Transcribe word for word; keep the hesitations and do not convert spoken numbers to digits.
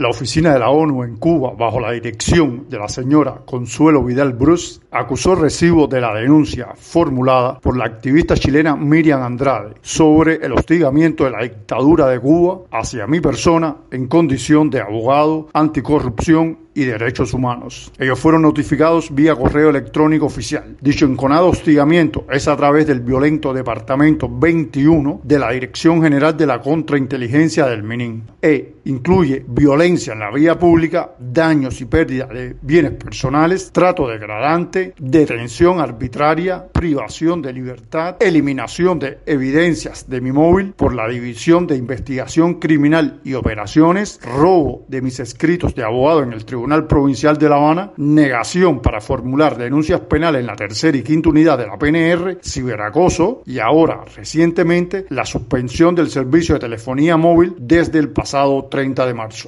La oficina de la ONU en Cuba, bajo la dirección de la señora Consuelo Vidal Bruce, acusó recibo de la denuncia formulada por la activista chilena Miriam Andrade sobre el hostigamiento de la dictadura de Cuba hacia mi persona en condición de abogado anticorrupción y derechos humanos. Ellos fueron notificados vía correo electrónico oficial. Dicho enconado hostigamiento es a través del violento Departamento veintiuno de la Dirección General de la Contrainteligencia del MININ e incluye violencia en la vía pública, daños y pérdida de bienes personales, trato degradante, detención arbitraria, privación de libertad, eliminación de evidencias de mi móvil por la División de Investigación Criminal y Operaciones, robo de mis escritos de abogado en el Tribunal Tribunal Provincial de La Habana, negación para formular denuncias penales en la tercera y quinta unidad de la P N R, ciberacoso y ahora, recientemente, la suspensión del servicio de telefonía móvil desde el pasado treinta de marzo.